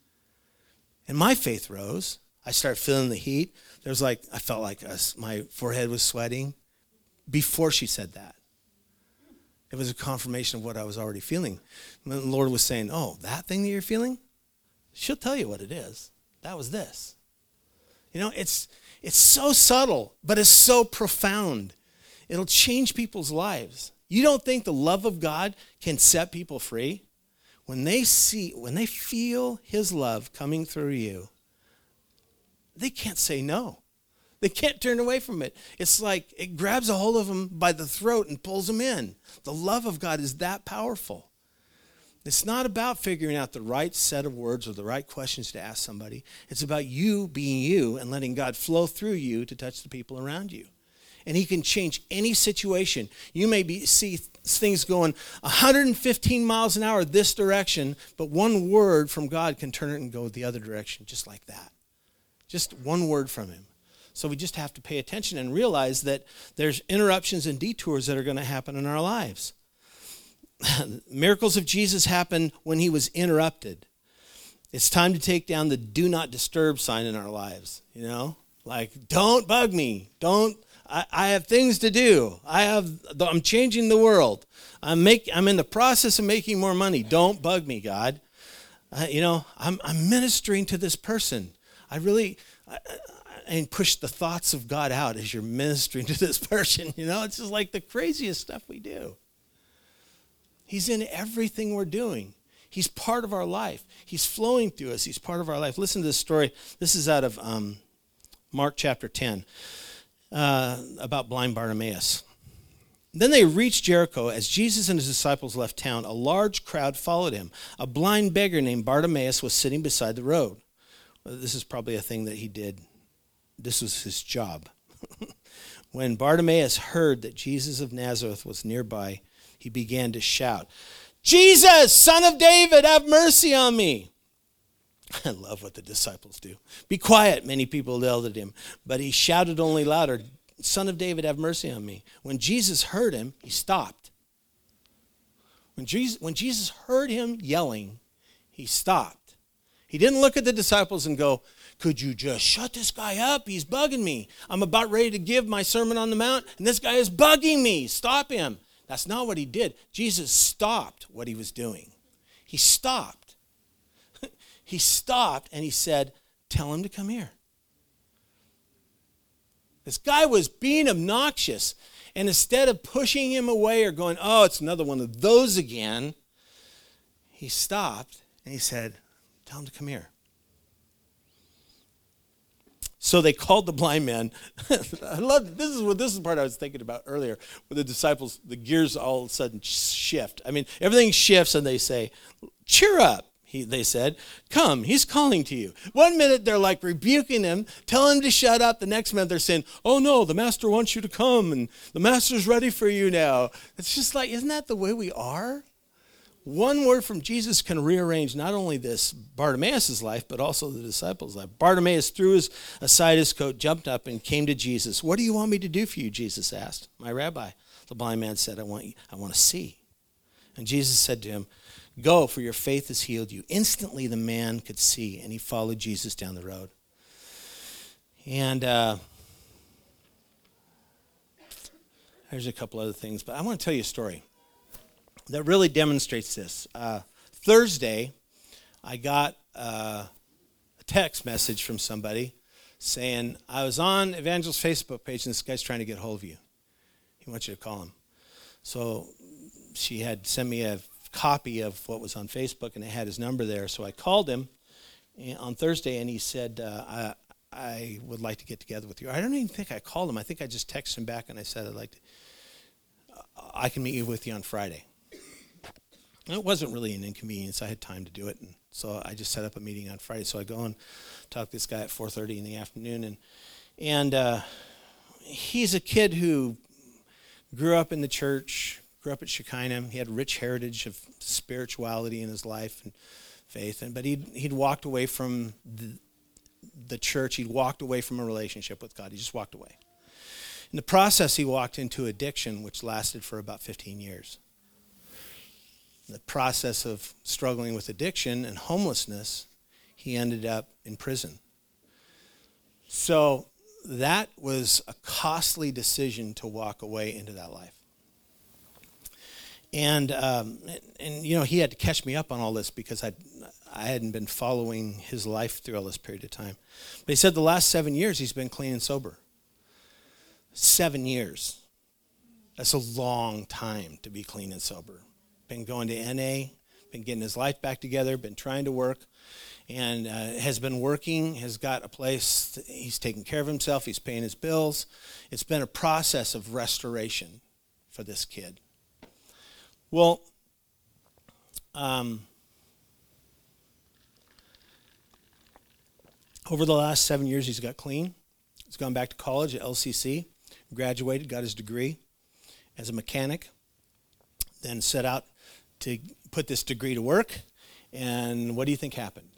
And my faith rose. I started feeling the heat. There was like, I felt like a, my forehead was sweating before she said that. It was a confirmation of what I was already feeling. And the Lord was saying, oh, that thing that you're feeling? She'll tell you what it is. That was this. You know, it's it's so subtle, but it's so profound. It'll change people's lives. You don't think the love of God can set people free? When they see, when they feel his love coming through you, they can't say no. They can't turn away from it. It's like it grabs a hold of them by the throat and pulls them in. The love of God is that powerful. It's not about figuring out the right set of words or the right questions to ask somebody. It's about you being you and letting God flow through you to touch the people around you. And he can change any situation. You may be, see things going one hundred fifteen miles an hour this direction, but one word from God can turn it and go the other direction, just like that. Just one word from him. So we just have to pay attention and realize that there's interruptions and detours that are going to happen in our lives. Miracles of Jesus happened when he was interrupted. It's time to take down the do not disturb sign in our lives, you know? Like, don't bug me. Don't, I, I have things to do. I have, I'm changing the world. I'm make, I'm in the process of making more money. Don't bug me, God. Uh, you know, I'm, I'm ministering to this person. I really, I, I, and push the thoughts of God out as you're ministering to this person. You know, it's just like the craziest stuff we do. He's in everything we're doing. He's part of our life. He's flowing through us. He's part of our life. Listen to this story. This is out of um, Mark chapter ten uh, about blind Bartimaeus. Then they reached Jericho. As Jesus and his disciples left town, a large crowd followed him. A blind beggar named Bartimaeus was sitting beside the road. Well, this is probably a thing that he did. This was his job. When Bartimaeus heard that Jesus of Nazareth was nearby, he began to shout, "Jesus, Son of David, have mercy on me." I love what the disciples do. "Be quiet," many people yelled at him, but he shouted only louder, "Son of David, have mercy on me." When Jesus heard him, he stopped. When Jesus, when Jesus heard him yelling, he stopped. He didn't look at the disciples and go, "Could you just shut this guy up? He's bugging me. I'm about ready to give my Sermon on the Mount, and this guy is bugging me. Stop him." That's not what he did. Jesus stopped what he was doing. He stopped. He stopped and he said, "Tell him to come here." This guy was being obnoxious. And instead of pushing him away or going, "Oh, it's another one of those again," he stopped and he said, "Tell him to come here." So they called the blind man. I love this is what this is the part I was thinking about earlier, where the disciples, the gears all of a sudden shift. I mean, everything shifts and they say, "Cheer up." He, they said, "Come, he's calling to you." One minute they're like rebuking him, telling him to shut up. The next minute they're saying, "Oh no, the master wants you to come and the master's ready for you now." It's just like, isn't that the way we are? One word from Jesus can rearrange not only this Bartimaeus' life, but also the disciples' life. Bartimaeus threw his, aside his coat, jumped up, and came to Jesus. "What do you want me to do for you?" Jesus asked. "My rabbi," the blind man said, I want you, I want to see." And Jesus said to him, "Go, for your faith has healed you." Instantly the man could see, and he followed Jesus down the road. And uh, there's a couple other things, but I want to tell you a story that really demonstrates this. Uh, Thursday, I got uh, a text message from somebody saying, "I was on Evangel's Facebook page, and this guy's trying to get a hold of you. He wants you to call him." So she had sent me a copy of what was on Facebook, and it had his number there. So I called him on Thursday, and he said, uh, I, I would like to get together with you. I don't even think I called him. I think I just texted him back, and I said, I'd like to, I can meet you with you on Friday. And it wasn't really an inconvenience. I had time to do it, and so I just set up a meeting on Friday. So I go and talk to this guy at four thirty in the afternoon, and and uh, he's a kid who grew up in the church, grew up at Shekinah. He had a rich heritage of spirituality in his life and faith, and but he'd he'd walked away from the, the church. He'd walked away from a relationship with God. He just walked away. In the process, he walked into addiction, which lasted for about fifteen years. In the process of struggling with addiction and homelessness, he ended up in prison. So that was a costly decision to walk away into that life. And, um, and, and, you know, he had to catch me up on all this because I'd, I hadn't been following his life through all this period of time. But he said the last seven years he's been clean and sober. Seven years. That's a long time to be clean and sober. Been going to N A, been getting his life back together, been trying to work, and uh, has been working, has got a place, to, he's taking care of himself, he's paying his bills. It's been a process of restoration for this kid. Well, um, over the last seven years, he's got clean. He's gone back to college at L C C, graduated, got his degree as a mechanic, then set out to put this degree to work. And what do you think happened?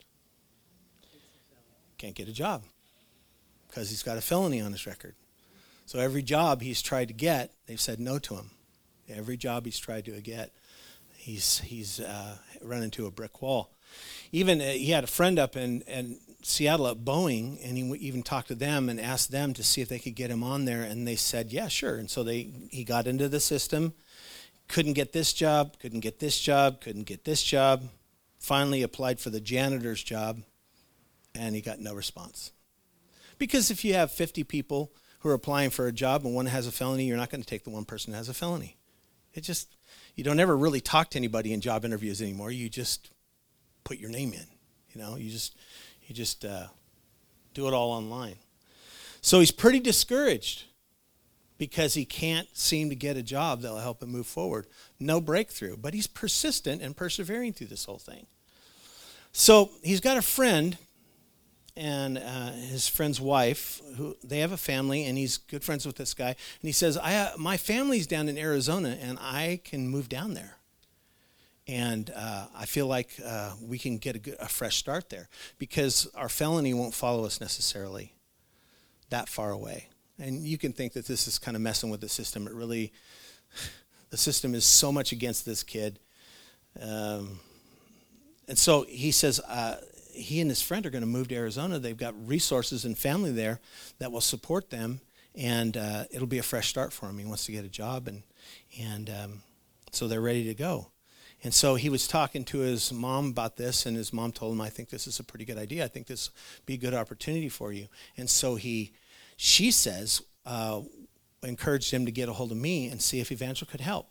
Can't get a job because he's got a felony on his record. So every job he's tried to get, they've said no to him. Every job he's tried to get, he's he's uh, run into a brick wall. Even uh, he had a friend up in, in Seattle at Boeing, and he w- even talked to them and asked them to see if they could get him on there, and they said, yeah, sure. And so they he got into the system, couldn't get this job, couldn't get this job, couldn't get this job. Finally applied for the janitor's job, and he got no response. Because if you have fifty people who are applying for a job and one has a felony, you're not going to take the one person who has a felony. It just, you don't ever really talk to anybody in job interviews anymore. You just put your name in, you know, you just, you just uh, do it all online. So he's pretty discouraged because he can't seem to get a job that'll help him move forward. No breakthrough, but he's persistent and persevering through this whole thing. So he's got a friend and uh, his friend's wife, who they have a family, and he's good friends with this guy. And he says, I, uh, my family's down in Arizona, and I can move down there. And uh, I feel like uh, we can get a, good, a fresh start there because our felony won't follow us necessarily that far away. And you can think that this is kind of messing with the system. It really, the system is so much against this kid. Um, and so he says uh, he and his friend are going to move to Arizona. They've got resources and family there that will support them, and uh, it'll be a fresh start for him. He wants to get a job, and, and um, so they're ready to go. And so he was talking to his mom about this, and his mom told him, I think this is a pretty good idea. I think this would be a good opportunity for you. And so he, she says, uh, encouraged him to get a hold of me and see if Evangel could help.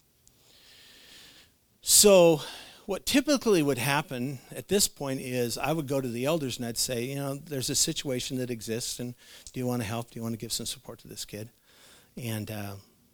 So what typically would happen at this point is I would go to the elders and I'd say, you know, there's a situation that exists, and do you want to help? Do you want to give some support to this kid? And uh,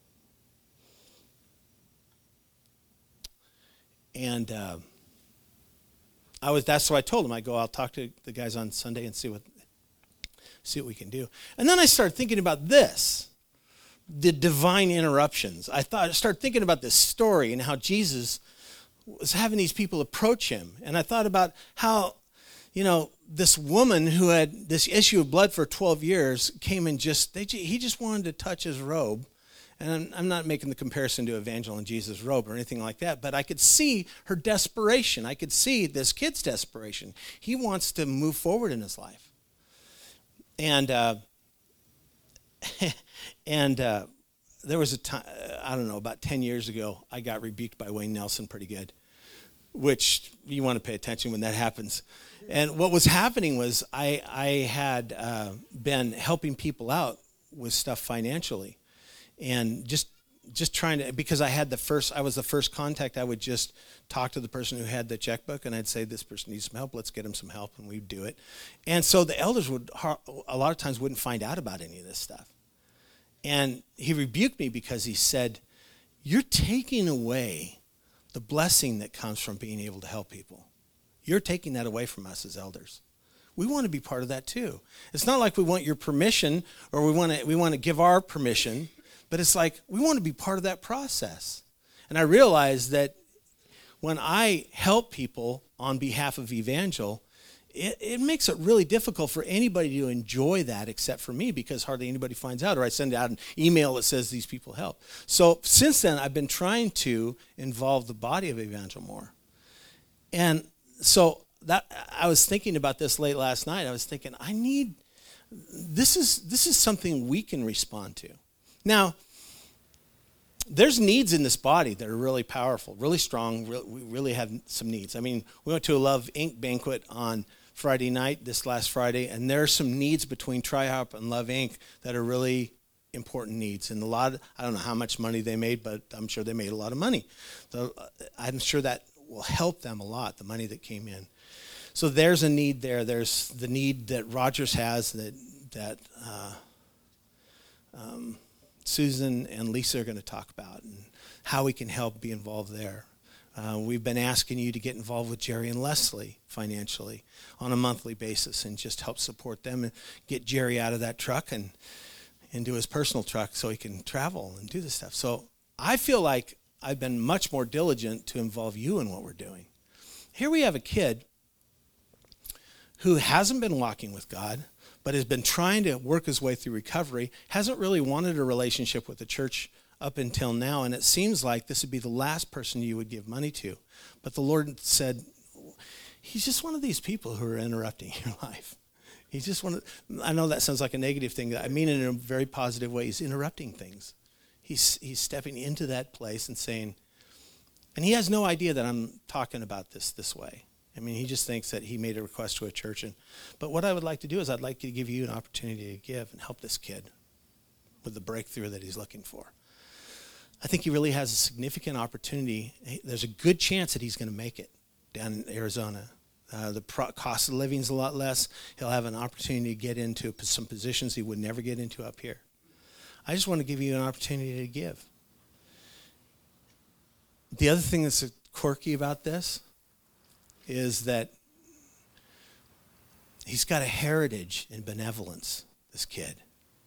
And uh, I was that's what I told him. I go, I'll talk to the guys on Sunday and see what see what we can do. And then I started thinking about this, the divine interruptions. I thought I started thinking about this story and how Jesus was having these people approach him. And I thought about how, you know, this woman who had this issue of blood for twelve years came and just, they, he just wanted to touch his robe. And I'm, I'm not making the comparison to Evangel and Jesus' robe or anything like that, but I could see her desperation. I could see this kid's desperation. He wants to move forward in his life. And uh, and uh, there was a time, I don't know, about ten years ago, I got rebuked by Wayne Nelson pretty good, which you want to pay attention when that happens. And what was happening was I, I had uh, been helping people out with stuff financially. And just just trying to, because I had the first, I was the first contact, I would just talk to the person who had the checkbook, and I'd say, this person needs some help, let's get him some help, and we'd do it. And so the elders would, a lot of times, wouldn't find out about any of this stuff. And he rebuked me because he said, you're taking away the blessing that comes from being able to help people. You're taking that away from us as elders. We want to be part of that too. It's not like we want your permission, or we want to we want to give our permission. But it's like we want to be part of that process. And I realized that when I help people on behalf of Evangel, it, it makes it really difficult for anybody to enjoy that except for me, because hardly anybody finds out, or I send out an email that says these people help. So since then, I've been trying to involve the body of Evangel more. And so that I was thinking about this late last night. I was thinking, I need, this is this is something we can respond to. Now, there's needs in this body that are really powerful, really strong. We really have some needs. I mean, we went to a Love Incorporated banquet on Friday night, this last Friday, and there are some needs between TriHop and Love Incorporated that are really important needs. And a lot, of, I don't know how much money they made, but I'm sure they made a lot of money. So I'm sure that will help them a lot, the money that came in. So there's a need there. There's the need that Rogers has that, that uh, um, Susan and Lisa are going to talk about, and how we can help be involved there. Uh, we've been asking you to get involved with Jerry and Leslie financially on a monthly basis and just help support them and get Jerry out of that truck and into his personal truck so he can travel and do this stuff. So I feel like I've been much more diligent to involve you in what we're doing. Here we have a kid who hasn't been walking with God, but has been trying to work his way through recovery, hasn't really wanted a relationship with the church up until now, and it seems like this would be the last person you would give money to. But the Lord said, he's just one of these people who are interrupting your life. He's just one of, I know that sounds like a negative thing. I mean it in a very positive way. He's interrupting things. He's, he's stepping into that place and saying, and he has no idea that I'm talking about this this way. I mean, he just thinks that he made a request to a church. And, but what I would like to do is I'd like to give you an opportunity to give and help this kid with the breakthrough that he's looking for. I think he really has a significant opportunity. There's a good chance that he's going to make it down in Arizona. Uh, the pro- cost of living is a lot less. He'll have an opportunity to get into some positions he would never get into up here. I just want to give you an opportunity to give. The other thing that's quirky about this is that he's got a heritage in benevolence, this kid.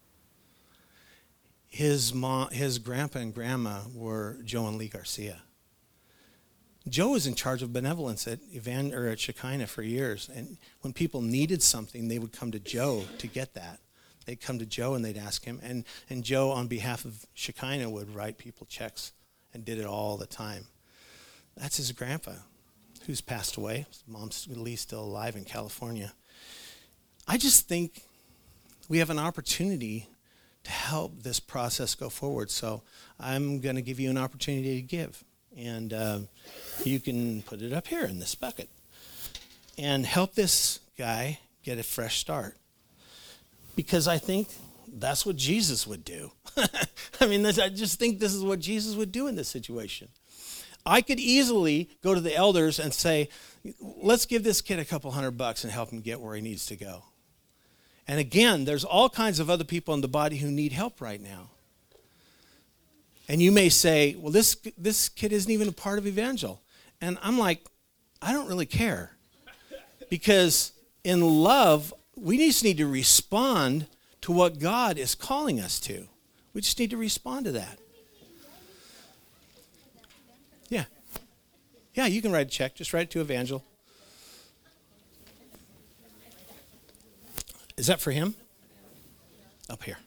His mom, his grandpa and grandma were Joe and Lee Garcia. Joe was in charge of benevolence at Evan, or at Shekinah for years. And when people needed something, they would come to Joe to get that. They'd come to Joe and they'd ask him. And, and Joe, on behalf of Shekinah, would write people checks and did it all the time. That's his grandpa, who's passed away. His mom's at least still alive in California. I just think we have an opportunity to help this process go forward. So I'm going to give you an opportunity to give. And uh, you can put it up here in this bucket. And help this guy get a fresh start. Because I think that's what Jesus would do. I mean, this, I just think this is what Jesus would do in this situation. I could easily go to the elders and say, let's give this kid a couple hundred bucks and help him get where he needs to go. And again, there's all kinds of other people in the body who need help right now. And you may say, well, this this kid isn't even a part of Evangel. And I'm like, I don't really care. Because in love, we just need to respond to what God is calling us to. We just need to respond to that. Yeah. Yeah, you can write a check. Just write it to Evangel. Is that for him? Up here.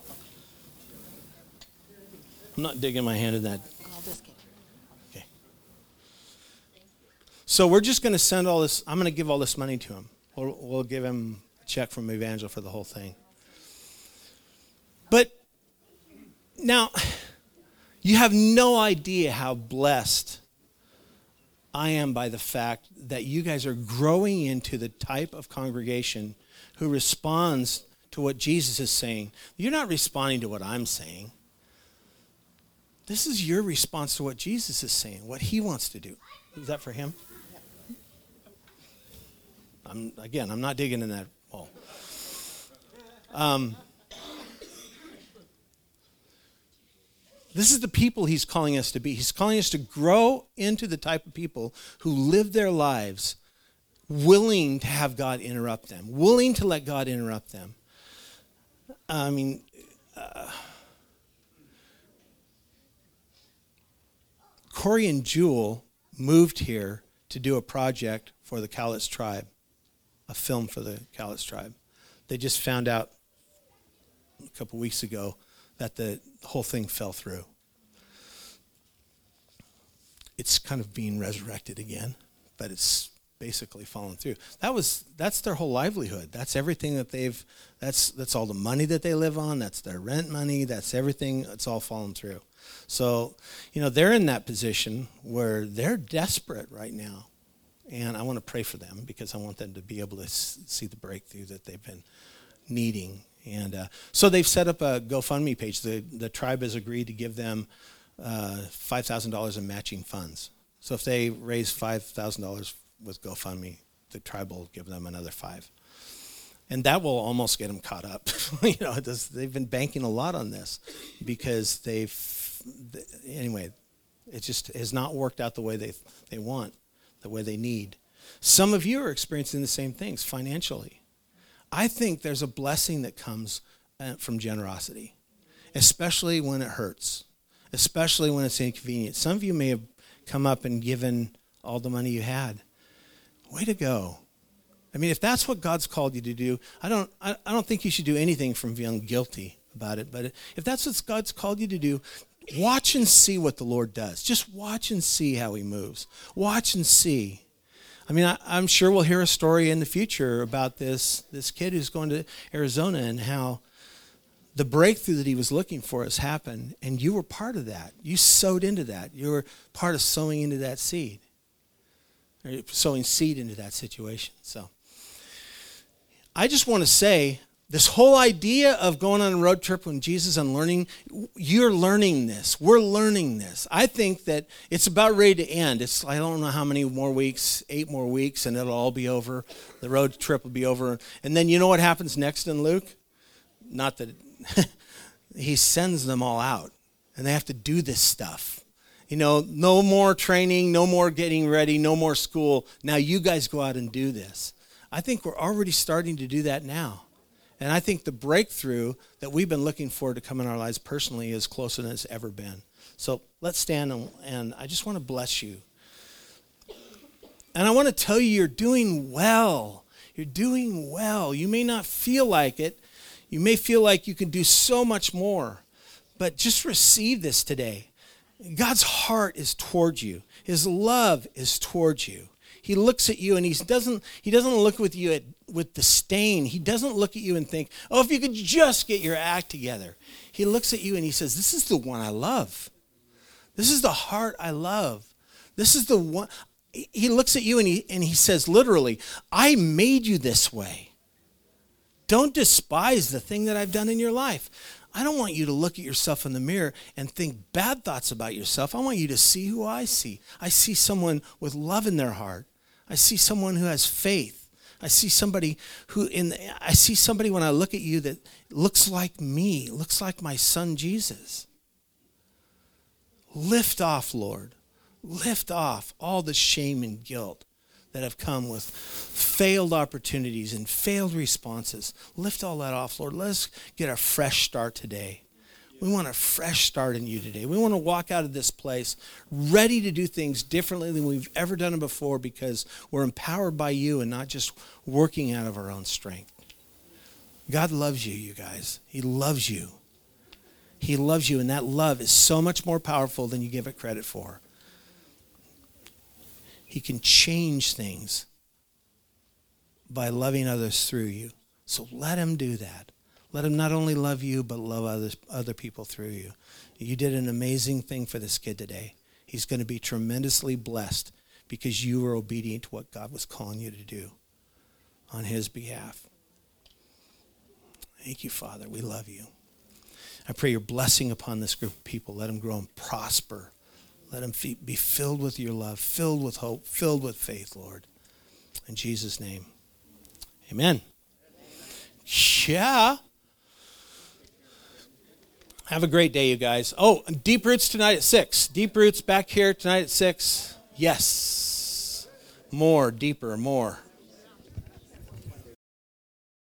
I'm not digging my hand in that. Okay. So we're just going to send all this. I'm going to give all this money to him. We'll, we'll give him a check from Evangel for the whole thing. But now, you have no idea how blessed I am by the fact that you guys are growing into the type of congregation who responds to what Jesus is saying. You're not responding to what I'm saying. This is your response to what Jesus is saying, what he wants to do. Is that for him? I'm, again, I'm not digging in that hole. Um, this is the people he's calling us to be. He's calling us to grow into the type of people who live their lives willing to have God interrupt them, willing to let God interrupt them. I mean, uh, Corey and Jewel moved here to do a project for the Cowlitz tribe, a film for the Cowlitz tribe. They just found out a couple weeks ago that the whole thing fell through. It's kind of being resurrected again, but it's basically fallen through. That was that's their whole livelihood. That's everything that they've that's that's all the money that they live on, that's their rent money, that's everything, it's all fallen through. So, you know, they're in that position where they're desperate right now. And I want to pray for them because I want them to be able to s- see the breakthrough that they've been needing. And uh, so they've set up a GoFundMe page. The, the tribe has agreed to give them uh, five thousand dollars in matching funds. So if they raise five thousand dollars with GoFundMe, the tribe will give them another five. And that will almost get them caught up. you know, it does, they've been banking a lot on this because they've, anyway, it just has not worked out the way they they want, the way they need. Some of you are experiencing the same things financially. I think there's a blessing that comes uh, from generosity, especially when it hurts, especially when it's inconvenient. Some of you may have come up and given all the money you had. Way to go. I mean, if that's what God's called you to do, I don't I, I don't think you should do anything from feeling guilty about it. But if that's what God's called you to do, watch and see what the Lord does. Just watch and see how he moves. Watch and see. I mean, I, I'm sure we'll hear a story in the future about this, this kid who's going to Arizona and how the breakthrough that he was looking for has happened, and you were part of that. You sowed into that. You were part of sowing into that seed, or sowing seed into that situation. So I just want to say, this whole idea of going on a road trip with Jesus and learning, you're learning this. We're learning this. I think that it's about ready to end. It's I don't know how many more weeks, eight more weeks, and it'll all be over. The road trip will be over. And then you know what happens next in Luke? Not that he sends them all out, and they have to do this stuff. You know, no more training, no more getting ready, no more school. Now you guys go out and do this. I think we're already starting to do that now. And I think the breakthrough that we've been looking for to come in our lives personally is closer than it's ever been. So let's stand, and, and I just want to bless you. And I want to tell you, you're doing well. You're doing well. You may not feel like it. You may feel like you can do so much more. But just receive this today. God's heart is towards you. His love is towards you. He looks at you, and he doesn't, he doesn't look with you at, with disdain. He doesn't look at you and think, oh, if you could just get your act together. He looks at you and he says, this is the one I love. This is the heart I love. This is the one. He looks at you and he, and he says, literally, I made you this way. Don't despise the thing that I've done in your life. I don't want you to look at yourself in the mirror and think bad thoughts about yourself. I want you to see who I see. I see someone with love in their heart. I see someone who has faith. I see somebody who in the, I see somebody when I look at you that looks like me, looks like my son Jesus. Lift off, Lord. Lift off all the shame and guilt that have come with failed opportunities and failed responses. Lift all that off, Lord. Let us get a fresh start today. We want a fresh start in you today. We want to walk out of this place ready to do things differently than we've ever done them before, because we're empowered by you and not just working out of our own strength. God loves you, you guys. He loves you. He loves you, and that love is so much more powerful than you give it credit for. He can change things by loving others through you. So let him do that. Let him not only love you, but love others, other people through you. You did an amazing thing for this kid today. He's going to be tremendously blessed because you were obedient to what God was calling you to do on his behalf. Thank you, Father. We love you. I pray your blessing upon this group of people. Let them grow and prosper. Let them be filled with your love, filled with hope, filled with faith, Lord. In Jesus' name, amen. Yeah. Have a great day, you guys. Oh, Deep Roots tonight at six. Deep Roots back here tonight at six. Yes. More, deeper, more.